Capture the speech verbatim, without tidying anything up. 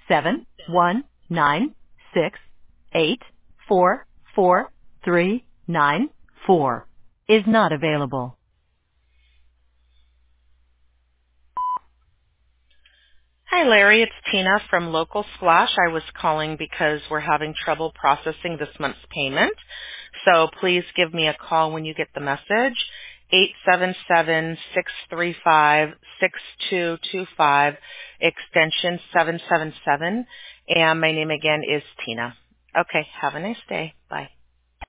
seven one nine six eight four four three nine four is not available. Hi, Larry. It's Tina from Local Splash. I was calling because we're having trouble processing this month's payment. So please give me a call when you get the message. eight seven seven, six three five, six two two five, extension seven seven seven. And my name again is Tina. Okay, have a nice day. Bye.